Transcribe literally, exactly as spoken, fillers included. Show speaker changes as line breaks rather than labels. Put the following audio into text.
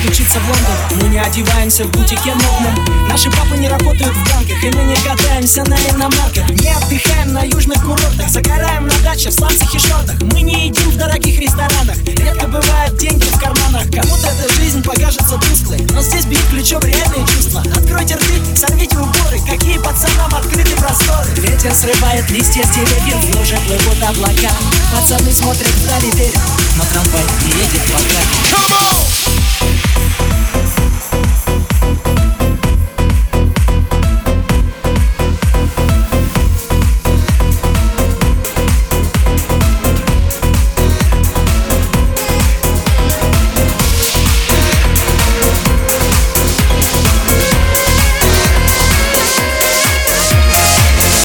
учиться в Лондон. Мы не одеваемся в бутике модном. Наши папы не работают в банках, и мы не катаемся на иномарках. Не отдыхаем на южных курортах, загораем на даче в сланцах и шортах. Мы не едим в дорогих ресторанах, редко бывают деньги в карманах. Кому-то эта жизнь покажется тусклой, но здесь бьет ключом реальные чувства. Откройте рты, сорвите уборы, какие пацанам открыты просторы. Ветер срывает листья с деревьев, в луже плывут облака. Пацаны смотрят вдали, верят, но трамвай не едет пока.